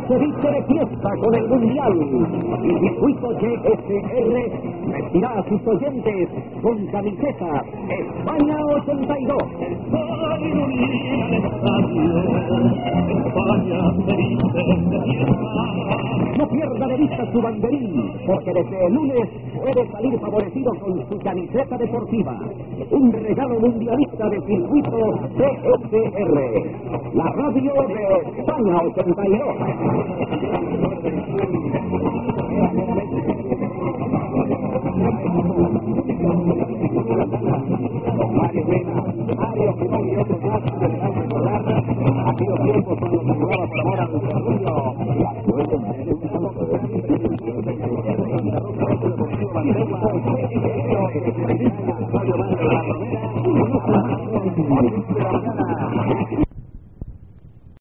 se viste de fiesta con el Mundial. Y Circuito GSR vestirá a sus oyentes con camiseta España 82. No pierda de vista su banderín, porque desde el lunes puede salir favorecido con su camiseta deportiva. Un regalo mundialista de Circuito GSR, la radio de España 82.